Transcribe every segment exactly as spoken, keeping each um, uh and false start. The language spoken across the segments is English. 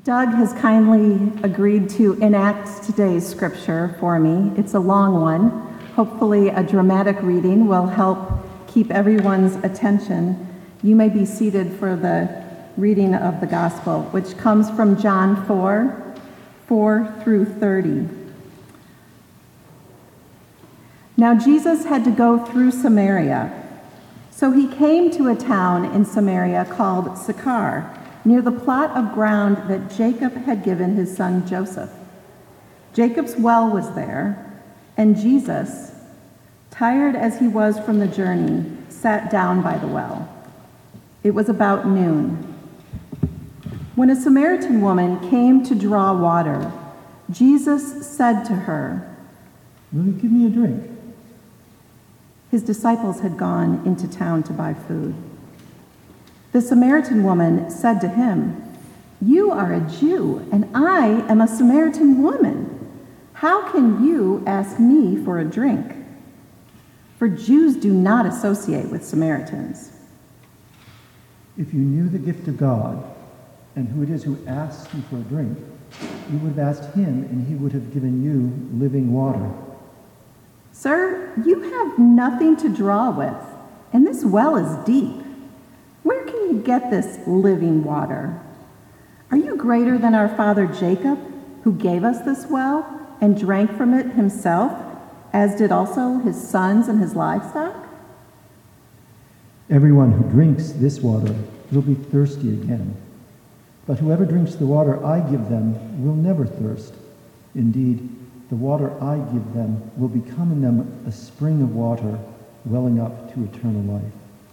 Doug has kindly agreed to enact today's scripture for me. It's a long one. Hopefully a dramatic reading will help keep everyone's attention. You may be seated for the reading of the gospel, which comes from John four, four through thirty. Now Jesus had to go through Samaria. So he came to a town in Samaria called Sychar, near the plot of ground that Jacob had given his son Joseph. Jacob's well was there, and Jesus, tired as he was from the journey, sat down by the well. It was about noon. When a Samaritan woman came to draw water, Jesus said to her, "Will you give me a drink?" His disciples had gone into town to buy food. The Samaritan woman said to him, "You are a Jew, and I am a Samaritan woman. How can you ask me for a drink?" For Jews do not associate with Samaritans. If you knew the gift of God and who it is who asks you for a drink, you would have asked him, and he would have given you living water. Sir, you have nothing to draw with, and this well is deep. Where can you get this living water? Are you greater than our father Jacob, who gave us this well and drank from it himself, as did also his sons and his livestock? Everyone who drinks this water will be thirsty again. But whoever drinks the water I give them will never thirst. Indeed, the water I give them will become in them a spring of water welling up to eternal life.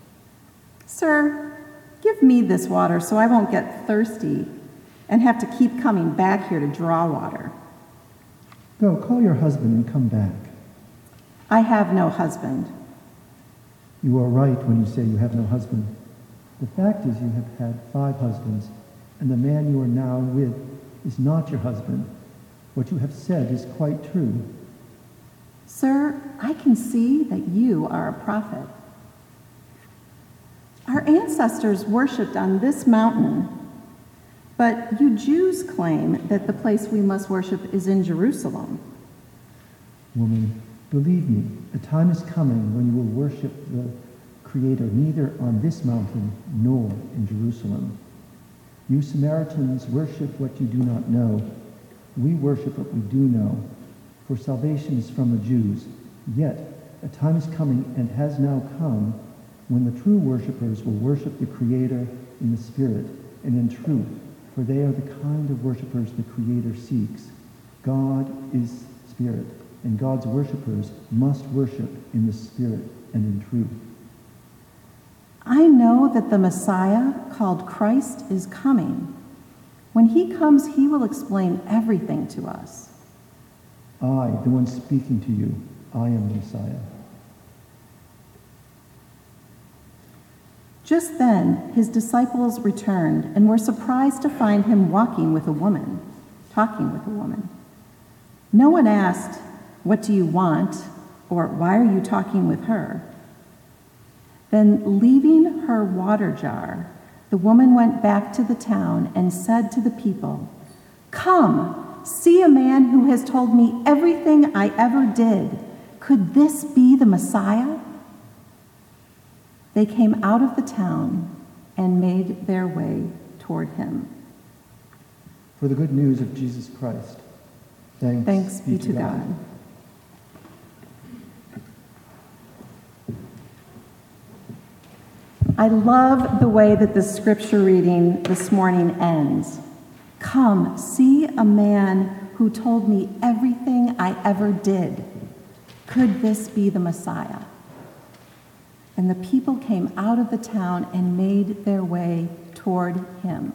Sir, give me this water so I won't get thirsty and have to keep coming back here to draw water. Go, call your husband and come back. I have no husband. You are right when you say you have no husband. The fact is you have had five husbands, and the man you are now with is not your husband. What you have said is quite true. Sir, I can see that you are a prophet. Our ancestors worshipped on this mountain, but you Jews claim that the place we must worship is in Jerusalem. Woman, believe me, a time is coming when you will worship the Creator neither on this mountain nor in Jerusalem. You Samaritans worship what you do not know. We worship what we do know, for salvation is from the Jews. Yet a time is coming and has now come when the true worshipers will worship the Creator in the Spirit and in truth, for they are the kind of worshipers the Creator seeks. God is Spirit, and God's worshipers must worship in the Spirit and in truth. I know that the Messiah, called Christ, is coming. When he comes, he will explain everything to us. I, the one speaking to you, I am the Messiah. Just then, his disciples returned and were surprised to find him walking with a woman, talking with a woman. No one asked, "What do you want?" or "Why are you talking with her?" Then, leaving her water jar, the woman went back to the town and said to the people, "Come, see a man who has told me everything I ever did. Could this be the Messiah?" They came out of the town and made their way toward him. For the good news of Jesus Christ, thanks, Thanks be to God. God. I love the way that the scripture reading this morning ends. Come, see a man who told me everything I ever did. Could this be the Messiah? And the people came out of the town and made their way toward him.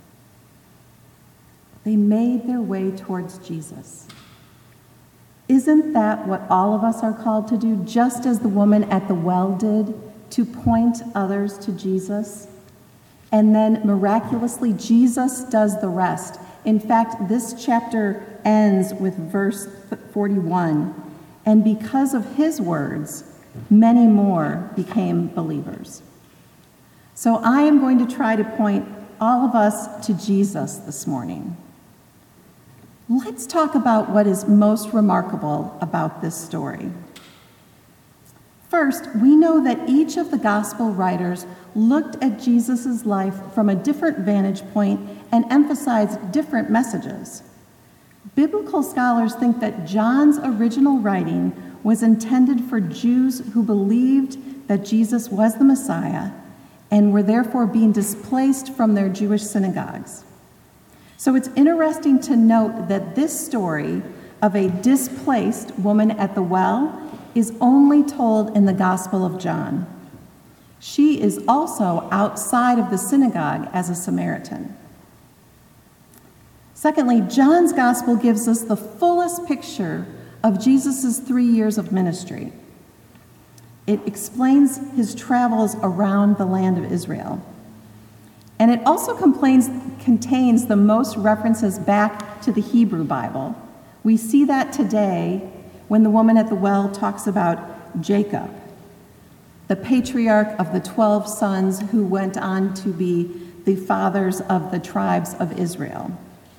They made their way towards Jesus. Isn't that what all of us are called to do, just as the woman at the well did, to point others to Jesus? And then miraculously, Jesus does the rest. In fact, this chapter ends with verse forty-one. And because of his words, many more became believers. So I am going to try to point all of us to Jesus this morning. Let's talk about what is most remarkable about this story. First, we know that each of the gospel writers looked at Jesus' life from a different vantage point and emphasized different messages. Biblical scholars think that John's original writing was intended for Jews who believed that Jesus was the Messiah and were therefore being displaced from their Jewish synagogues. So it's interesting to note that this story of a displaced woman at the well is only told in the Gospel of John. She is also outside of the synagogue as a Samaritan. Secondly, John's Gospel gives us the fullest picture of Jesus' three years of ministry. It explains his travels around the land of Israel. And it also complains, contains the most references back to the Hebrew Bible. We see that today when the woman at the well talks about Jacob, the patriarch of the twelve sons who went on to be the fathers of the tribes of Israel.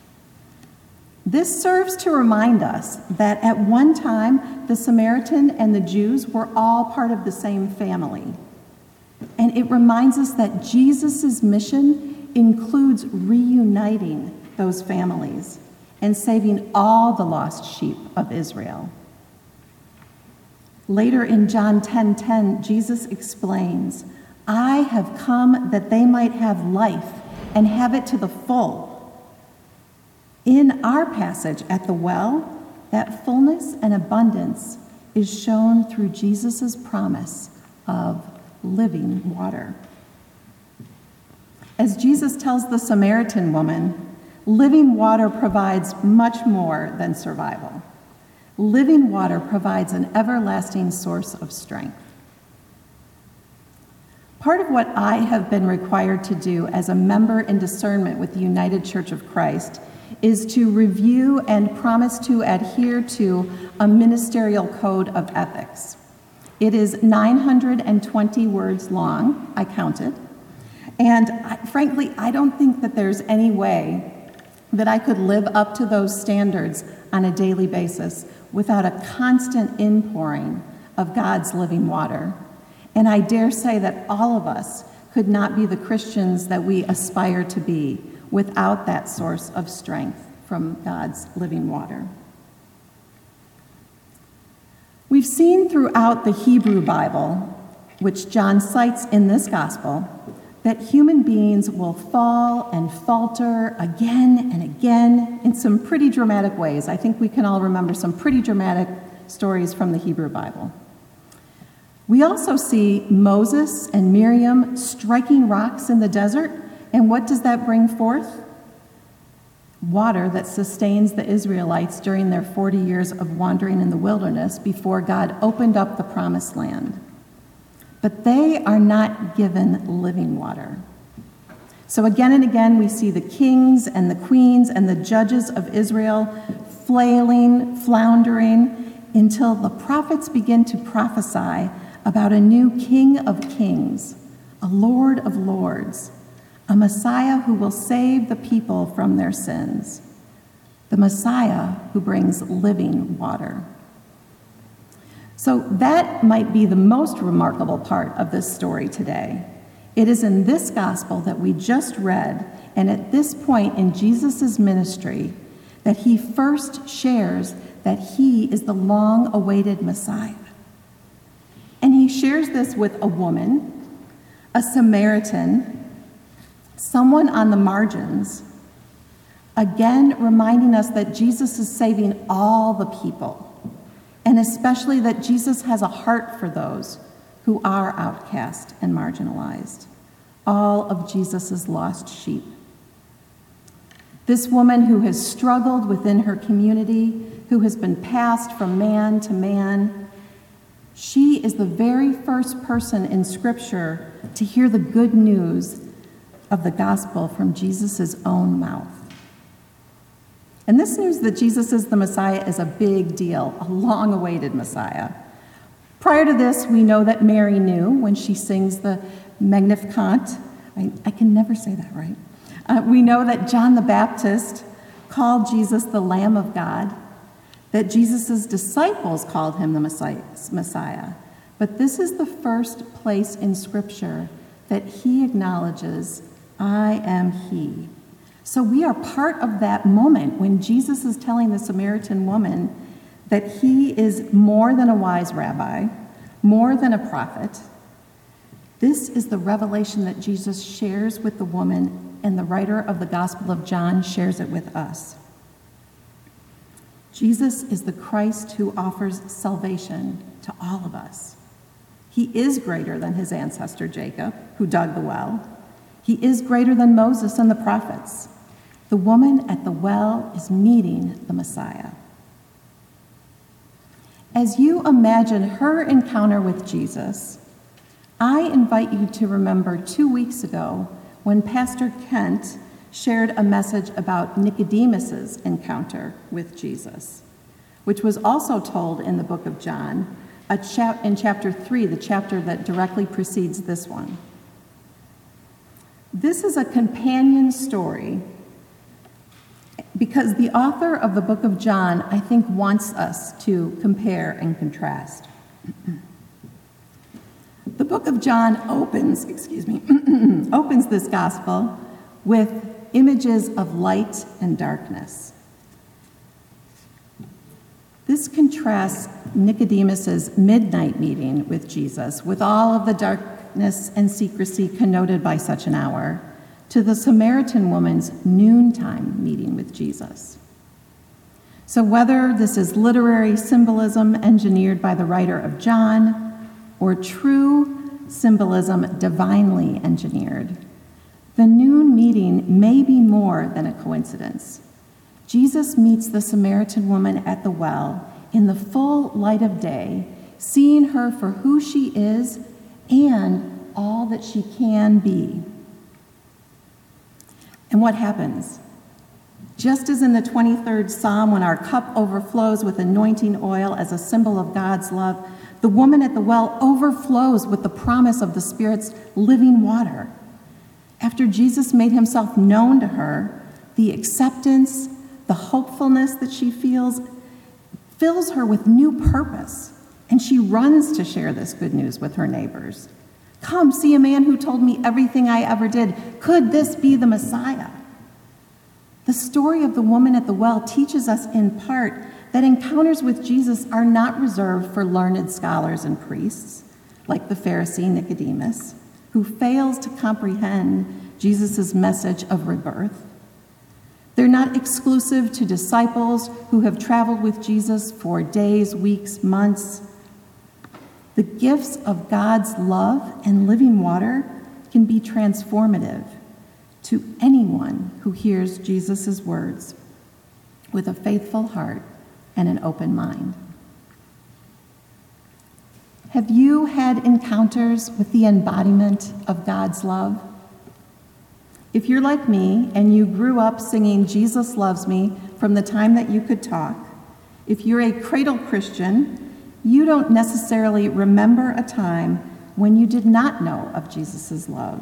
This serves to remind us that at one time, the Samaritan and the Jews were all part of the same family. And it reminds us that Jesus' mission includes reuniting those families and saving all the lost sheep of Israel. Later in John ten ten, Jesus explains, "I have come that they might have life and have it to the full." In our passage at the well, that fullness and abundance is shown through Jesus' promise of living water. As Jesus tells the Samaritan woman, living water provides much more than survival. Living water provides an everlasting source of strength. Part of what I have been required to do as a member in discernment with the United Church of Christ is to review and promise to adhere to a ministerial code of ethics. It is nine hundred twenty words long, I counted, and I, frankly, I don't think that there's any way that I could live up to those standards on a daily basis without a constant inpouring of God's living water. And I dare say that all of us could not be the Christians that we aspire to be without that source of strength from God's living water. We've seen throughout the Hebrew Bible, which John cites in this gospel, that human beings will fall and falter again and again in some pretty dramatic ways. I think we can all remember some pretty dramatic stories from the Hebrew Bible. We also see Moses and Miriam striking rocks in the desert, and what does that bring forth? Water that sustains the Israelites during their forty years of wandering in the wilderness before God opened up the promised land. But they are not given living water. So again and again, we see the kings and the queens and the judges of Israel flailing, floundering, until the prophets begin to prophesy about a new King of Kings, a Lord of Lords, a Messiah who will save the people from their sins, the Messiah who brings living water. So that might be the most remarkable part of this story today. It is in this gospel that we just read, and at this point in Jesus' ministry, that he first shares that he is the long-awaited Messiah. And he shares this with a woman, a Samaritan, someone on the margins, again reminding us that Jesus is saving all the people, and especially that Jesus has a heart for those who are outcast and marginalized, all of Jesus' lost sheep. This woman who has struggled within her community, who has been passed from man to man, she is the very first person in Scripture to hear the good news of the gospel from Jesus' own mouth. And this news that Jesus is the Messiah is a big deal, a long-awaited Messiah. Prior to this, we know that Mary knew when she sings the Magnificat. I, I can never say that right. Uh, we know that John the Baptist called Jesus the Lamb of God, that Jesus' disciples called him the Messiah. But this is the first place in Scripture that he acknowledges, I am he. So we are part of that moment when Jesus is telling the Samaritan woman that he is more than a wise rabbi, more than a prophet. This is the revelation that Jesus shares with the woman, and the writer of the Gospel of John shares it with us. Jesus is the Christ who offers salvation to all of us. He is greater than his ancestor Jacob, who dug the well. He is greater than Moses and the prophets. The woman at the well is meeting the Messiah. As you imagine her encounter with Jesus, I invite you to remember two weeks ago when Pastor Kent shared a message about Nicodemus's encounter with Jesus, which was also told in the book of John, a chap- in chapter three, the chapter that directly precedes this one. This is a companion story because the author of the book of John, I think, wants us to compare and contrast. The book of John opens, excuse me, opens this gospel with images of light and darkness. This contrasts Nicodemus's midnight meeting with Jesus, with all of the darkness and secrecy connoted by such an hour, to the Samaritan woman's noontime meeting with Jesus. So whether this is literary symbolism engineered by the writer of John, or true symbolism divinely engineered, the noon meeting may be more than a coincidence. Jesus meets the Samaritan woman at the well in the full light of day, seeing her for who she is and all that she can be. And what happens? Just as in the twenty-third Psalm, when our cup overflows with anointing oil as a symbol of God's love, the woman at the well overflows with the promise of the Spirit's living water. After Jesus made himself known to her, the acceptance, the hopefulness that she feels fills her with new purpose, and she runs to share this good news with her neighbors. Come, see a man who told me everything I ever did. Could this be the Messiah? The story of the woman at the well teaches us in part that encounters with Jesus are not reserved for learned scholars and priests, like the Pharisee Nicodemus, who fails to comprehend Jesus' message of rebirth. They're not exclusive to disciples who have traveled with Jesus for days, weeks, months. The gifts of God's love and living water can be transformative to anyone who hears Jesus' words with a faithful heart and an open mind. Have you had encounters with the embodiment of God's love? If you're like me and you grew up singing Jesus Loves Me from the time that you could talk, if you're a cradle Christian, you don't necessarily remember a time when you did not know of Jesus' love.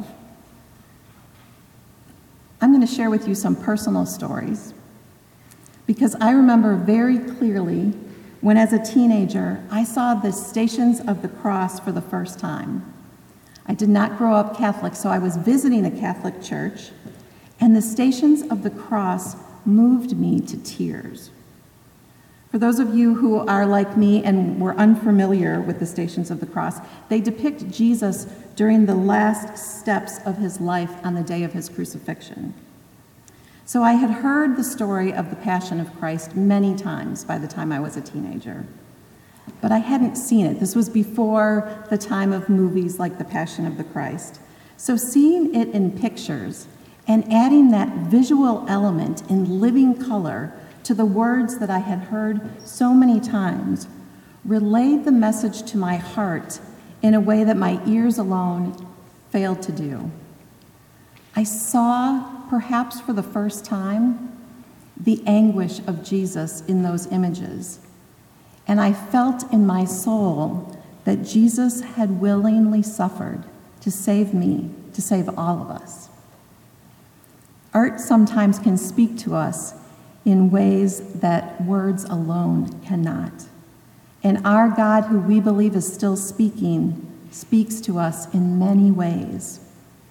I'm going to share with you some personal stories because I remember very clearly when, as a teenager, I saw the Stations of the Cross for the first time. I did not grow up Catholic, so I was visiting a Catholic church, and the Stations of the Cross moved me to tears. For those of you who are like me and were unfamiliar with the Stations of the Cross, they depict Jesus during the last steps of his life on the day of his crucifixion. So I had heard the story of the Passion of Christ many times by the time I was a teenager, but I hadn't seen it. This was before the time of movies like The Passion of the Christ. So seeing it in pictures and adding that visual element in living color to the words that I had heard so many times relayed the message to my heart in a way that my ears alone failed to do. I saw, perhaps for the first time, the anguish of Jesus in those images. And I felt in my soul that Jesus had willingly suffered to save me, to save all of us. Art sometimes can speak to us in ways that words alone cannot. And our God, who we believe is still speaking, speaks to us in many ways.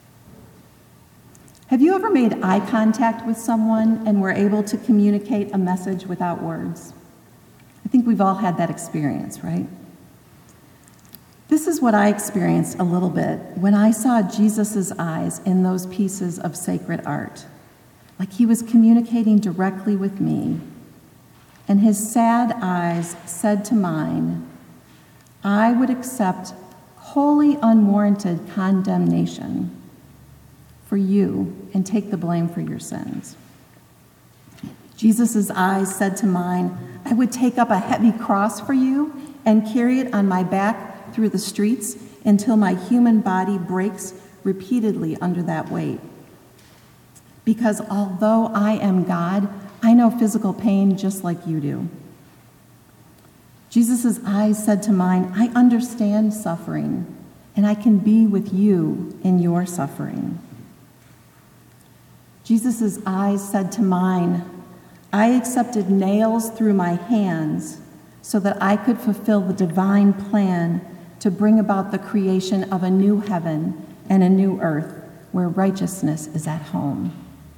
Have you ever made eye contact with someone and were able to communicate a message without words? I think we've all had that experience, right? This is what I experienced a little bit when I saw Jesus' eyes in those pieces of sacred art, like he was communicating directly with me. And his sad eyes said to mine, I would accept wholly unwarranted condemnation for you and take the blame for your sins. Jesus' eyes said to mine, I would take up a heavy cross for you and carry it on my back through the streets until my human body breaks repeatedly under that weight. Because although I am God, I know physical pain just like you do. Jesus' eyes said to mine, I understand suffering, and I can be with you in your suffering. Jesus' eyes said to mine, I accepted nails through my hands so that I could fulfill the divine plan to bring about the creation of a new heaven and a new earth where righteousness is at home.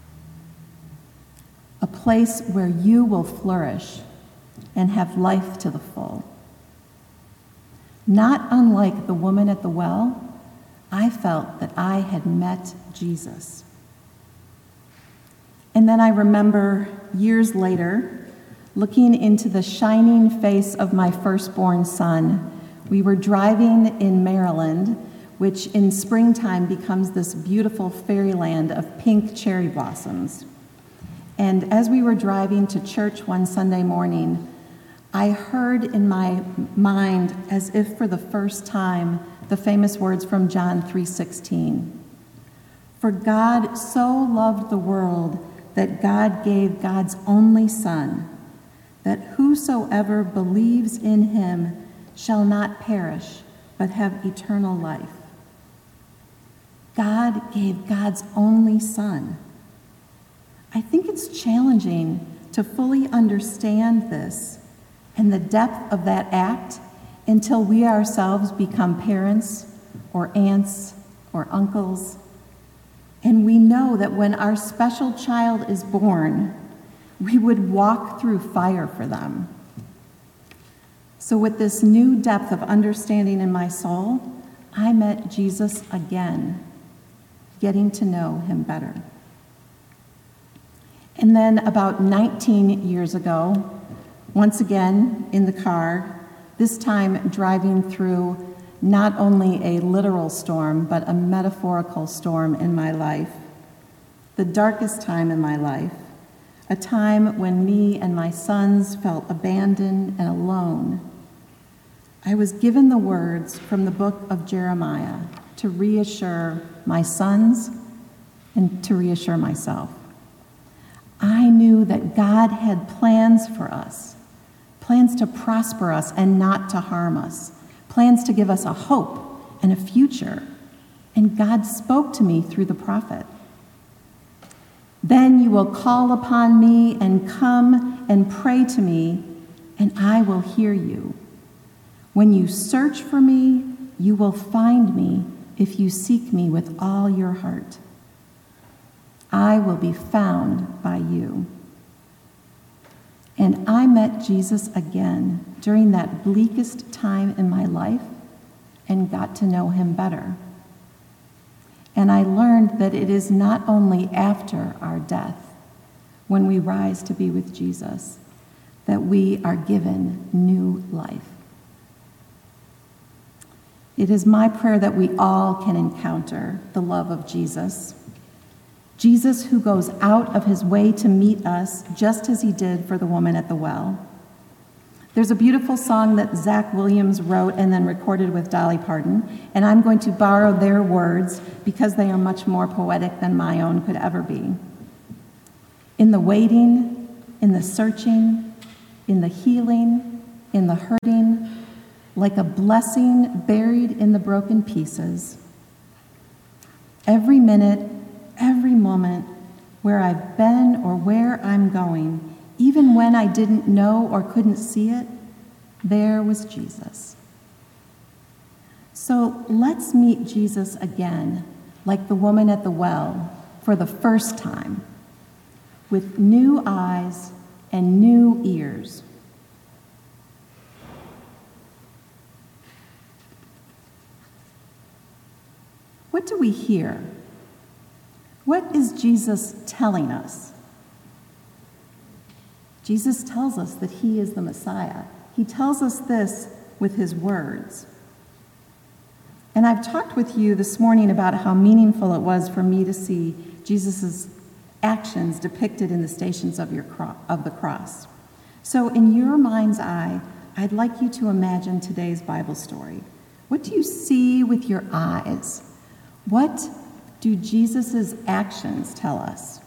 A place where you will flourish and have life to the full. Not unlike the woman at the well, I felt that I had met Jesus. And then I remember years later, looking into the shining face of my firstborn son. We were driving in Maryland, which in springtime becomes this beautiful fairyland of pink cherry blossoms. And as we were driving to church one Sunday morning, I heard in my mind, as if for the first time, the famous words from John three sixteen. For God so loved the world that God gave God's only Son, that whosoever believes in him shall not perish, but have eternal life. God gave God's only Son. I think it's challenging to fully understand this and the depth of that act until we ourselves become parents or aunts or uncles. And we know that when our special child is born, we would walk through fire for them. So with this new depth of understanding in my soul, I met Jesus again, getting to know him better. And then about nineteen years ago, once again in the car, this time driving through not only a literal storm, but a metaphorical storm in my life, the darkest time in my life, a time when me and my sons felt abandoned and alone. I was given the words from the book of Jeremiah to reassure my sons and to reassure myself. I knew that God had plans for us, plans to prosper us and not to harm us, plans to give us a hope and a future. And God spoke to me through the prophet. Then you will call upon me and come and pray to me, and I will hear you. When you search for me, you will find me if you seek me with all your heart. I will be found by you. And I met Jesus again during that bleakest time in my life and got to know him better. And I learned that it is not only after our death, when we rise to be with Jesus, that we are given new life. It is my prayer that we all can encounter the love of Jesus. Jesus who goes out of his way to meet us, just as he did for the woman at the well. There's a beautiful song that Zach Williams wrote and then recorded with Dolly Parton, and I'm going to borrow their words because they are much more poetic than my own could ever be. In the waiting, in the searching, in the healing, in the hurting, like a blessing buried in the broken pieces. Every minute, every moment, where I've been or where I'm going, even when I didn't know or couldn't see it, there was Jesus. So let's meet Jesus again, like the woman at the well, for the first time, with new eyes and new ears. What do we hear? What is Jesus telling us? Jesus tells us that he is the Messiah. He tells us this with his words. And I've talked with you this morning about how meaningful it was for me to see Jesus' actions depicted in the Stations of, your cro- of the Cross. So in your mind's eye, I'd like you to imagine today's Bible story. What do you see with your eyes? What do Jesus' actions tell us?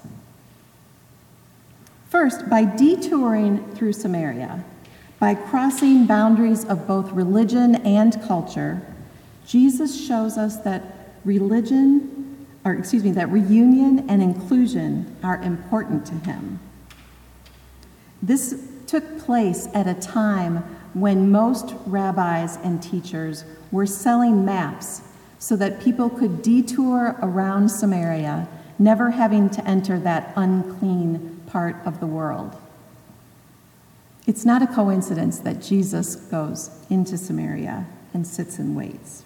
First, by detouring through Samaria, by crossing boundaries of both religion and culture, Jesus shows us that religion, or excuse me, that reunion and inclusion are important to him. This took place at a time when most rabbis and teachers were selling maps so that people could detour around Samaria, never having to enter that unclean part of the world. It's not a coincidence that Jesus goes into Samaria and sits and waits.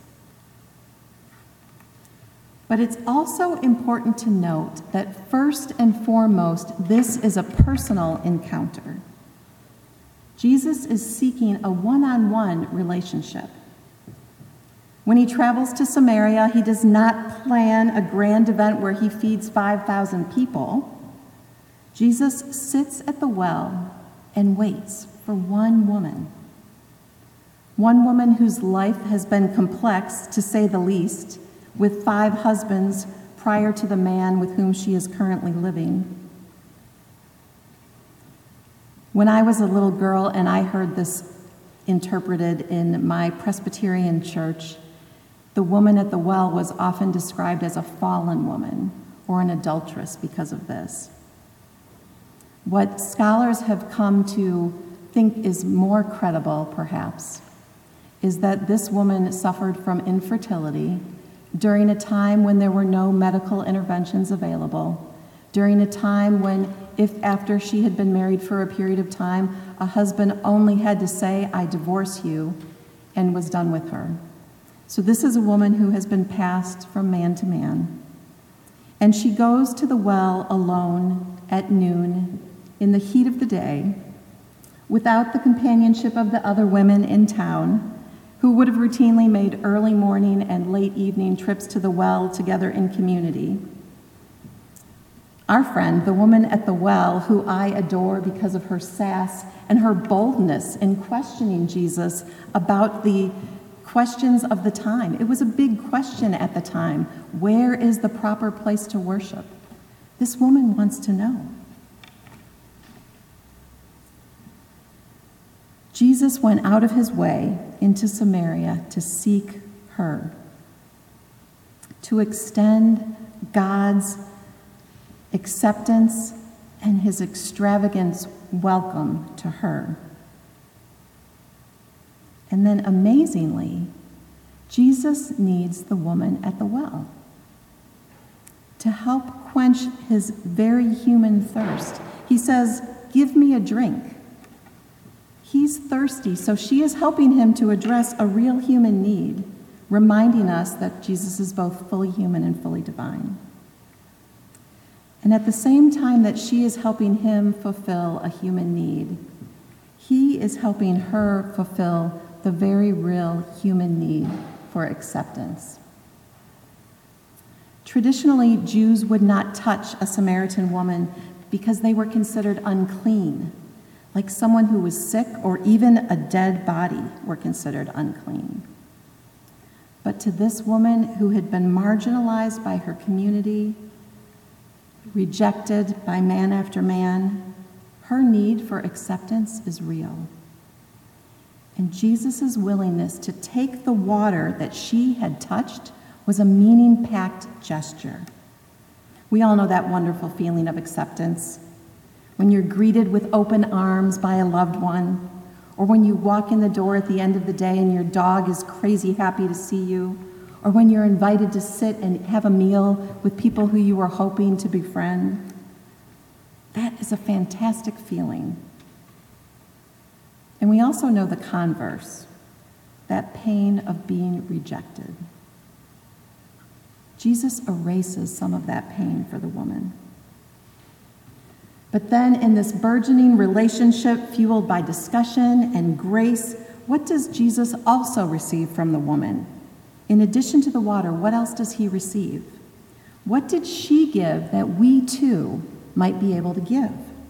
But it's also important to note that first and foremost, this is a personal encounter. Jesus is seeking a one-on-one relationship. When he travels to Samaria, he does not plan a grand event where he feeds five thousand people. Jesus sits at the well and waits for one woman. One woman whose life has been complex, to say the least, with five husbands prior to the man with whom she is currently living. When I was a little girl and I heard this interpreted in my Presbyterian church, the woman at the well was often described as a fallen woman or an adulteress because of this. What scholars have come to think is more credible, perhaps, is that this woman suffered from infertility during a time when there were no medical interventions available, during a time when, if after she had been married for a period of time, a husband only had to say, "I divorce you," and was done with her. So this is a woman who has been passed from man to man. And she goes to the well alone at noon in the heat of the day, without the companionship of the other women in town, who would have routinely made early morning and late evening trips to the well together in community. Our friend, the woman at the well, who I adore because of her sass and her boldness in questioning Jesus about the questions of the time. It was a big question at the time. Where is the proper place to worship? This woman wants to know. Jesus went out of his way into Samaria to seek her, to extend God's acceptance and his extravagant welcome to her. And then amazingly, Jesus needs the woman at the well to help quench his very human thirst. He says, "Give me a drink." He's thirsty, so she is helping him to address a real human need, reminding us that Jesus is both fully human and fully divine. And at the same time that she is helping him fulfill a human need, he is helping her fulfill the very real human need for acceptance. Traditionally, Jews would not touch a Samaritan woman because they were considered unclean, like someone who was sick or even a dead body were considered unclean. But to this woman who had been marginalized by her community, rejected by man after man, her need for acceptance is real. And Jesus' willingness to take the water that she had touched was a meaning-packed gesture. We all know that wonderful feeling of acceptance when you're greeted with open arms by a loved one, or when you walk in the door at the end of the day and your dog is crazy happy to see you, or when you're invited to sit and have a meal with people who you were hoping to befriend. That is a fantastic feeling. And we also know the converse, that pain of being rejected. Jesus erases some of that pain for the woman. But then in this burgeoning relationship fueled by discussion and grace, what does Jesus also receive from the woman? In addition to the water, what else does he receive? What did she give that we too might be able to give?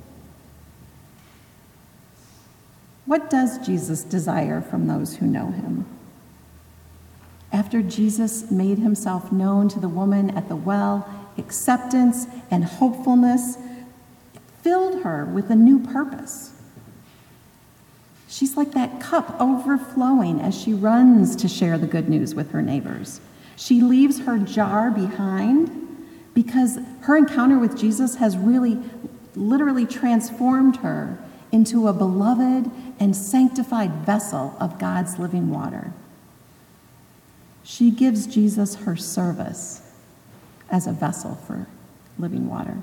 What does Jesus desire from those who know him? After Jesus made himself known to the woman at the well, acceptance and hopefulness filled her with a new purpose. She's like that cup overflowing as she runs to share the good news with her neighbors. She leaves her jar behind because her encounter with Jesus has really, literally transformed her into a beloved and sanctified vessel of God's living water. She gives Jesus her service as a vessel for living water.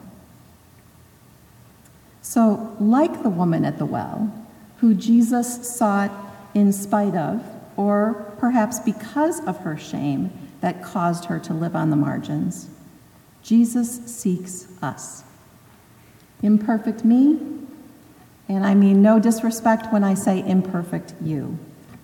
So, like the woman at the well, who Jesus sought in spite of, or perhaps because of her shame that caused her to live on the margins, Jesus seeks us. Imperfect me, and I mean no disrespect when I say imperfect you.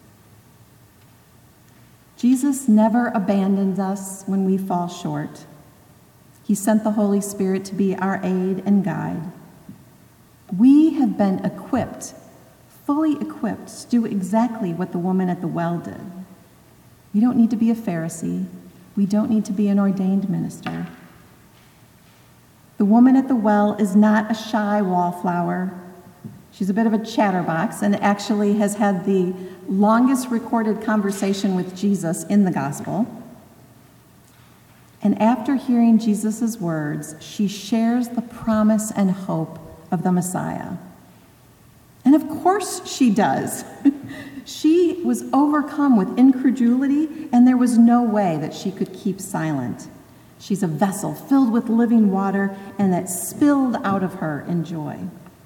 Jesus never abandons us when we fall short. He sent the Holy Spirit to be our aid and guide. We have been equipped, fully equipped, to do exactly what the woman at the well did. We don't need to be a Pharisee. We don't need to be an ordained minister. The woman at the well is not a shy wallflower. She's a bit of a chatterbox and actually has had the longest recorded conversation with Jesus in the gospel. And after hearing Jesus' words, she shares the promise and hope of the Messiah. And of course she does. She was overcome with incredulity, and there was no way that she could keep silent. She's a vessel filled with living water, and that spilled out of her in joy.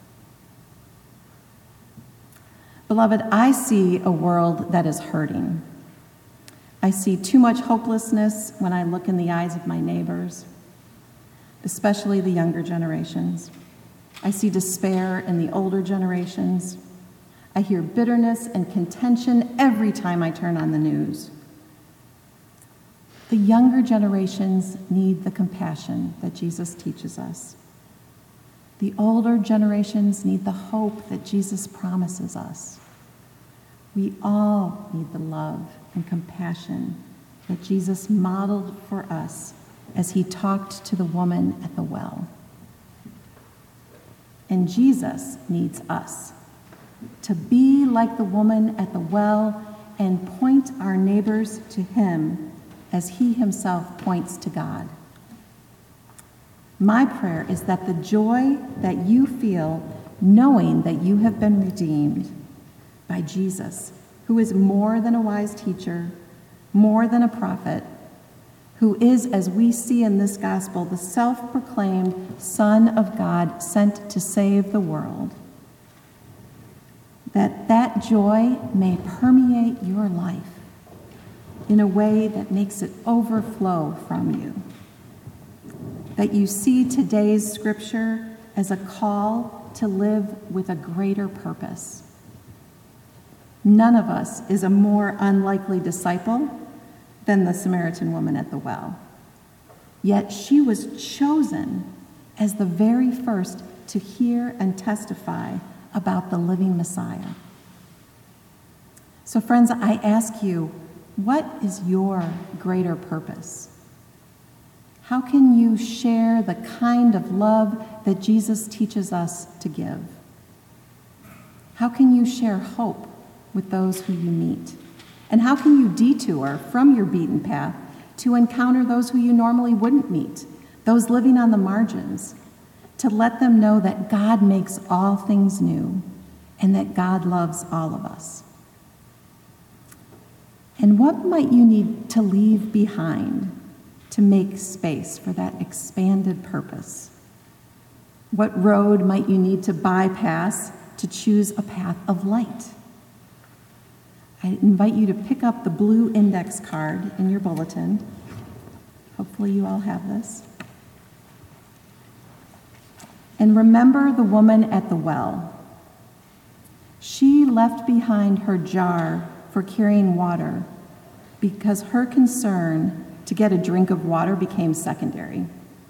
Beloved, I see a world that is hurting. I see too much hopelessness when I look in the eyes of my neighbors, especially the younger generations. I see despair in the older generations. I hear bitterness and contention every time I turn on the news. The younger generations need the compassion that Jesus teaches us. The older generations need the hope that Jesus promises us. We all need the love and compassion that Jesus modeled for us as he talked to the woman at the well. And Jesus needs us to be like the woman at the well and point our neighbors to him as he himself points to God. My prayer is that the joy that you feel knowing that you have been redeemed by Jesus, who is more than a wise teacher, more than a prophet, who is, as we see in this gospel, the self-proclaimed Son of God sent to save the world, that that joy may permeate your life in a way that makes it overflow from you. That you see today's scripture as a call to live with a greater purpose. None of us is a more unlikely disciple than the Samaritan woman at the well. Yet she was chosen as the very first to hear and testify about the living Messiah. So friends, I ask you, what is your greater purpose? How can you share the kind of love that Jesus teaches us to give? How can you share hope with those who you meet? And how can you detour from your beaten path to encounter those who you normally wouldn't meet, those living on the margins, to let them know that God makes all things new and that God loves all of us. And what might you need to leave behind to make space for that expanded purpose? What road might you need to bypass to choose a path of light? I invite you to pick up the blue index card in your bulletin. Hopefully you all have this. And remember the woman at the well. She left behind her jar for carrying water because her concern to get a drink of water became secondary.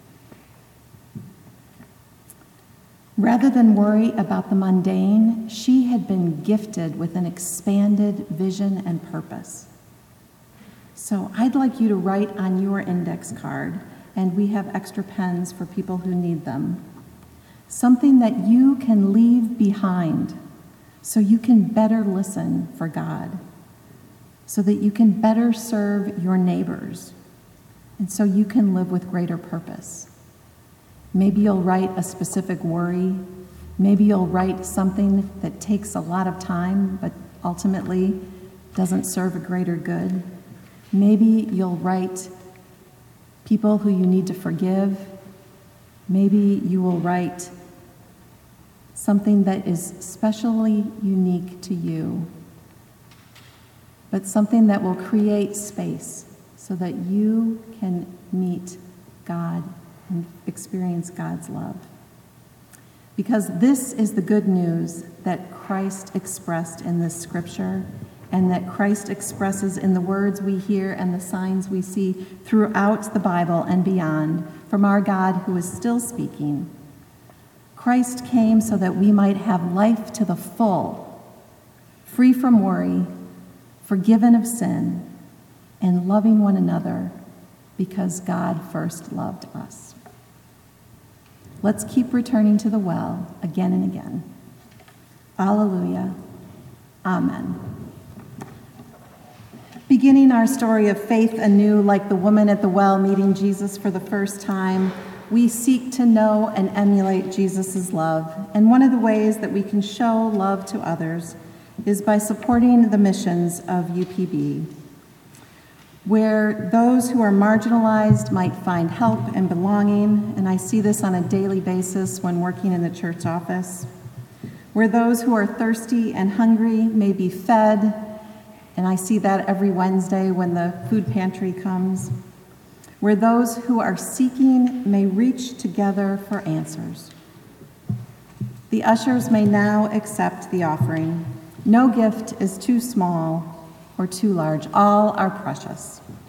Rather than worry about the mundane, she had been gifted with an expanded vision and purpose. So I'd like you to write on your index card, and we have extra pens for people who need them, something that you can leave behind so you can better listen for God, so that you can better serve your neighbors, and so you can live with greater purpose. Maybe you'll write a specific worry. Maybe you'll write something that takes a lot of time but ultimately doesn't serve a greater good. Maybe you'll write people who you need to forgive. Maybe you will write something that is specially unique to you, but something that will create space so that you can meet God and experience God's love. Because this is the good news that Christ expressed in this scripture, and that Christ expresses in the words we hear and the signs we see throughout the Bible and beyond from our God who is still speaking. Christ came so that we might have life to the full, free from worry, forgiven of sin, and loving one another because God first loved us. Let's keep returning to the well again and again. Alleluia. Amen. Beginning our story of faith anew, like the woman at the well meeting Jesus for the first time, we seek to know and emulate Jesus' love. And one of the ways that we can show love to others is by supporting the missions of U P B, where those who are marginalized might find help and belonging, and I see this on a daily basis when working in the church office, where those who are thirsty and hungry may be fed, and I see that every Wednesday when the food pantry comes, where those who are seeking may reach together for answers. The ushers may now accept the offering. No gift is too small or too large. All are precious.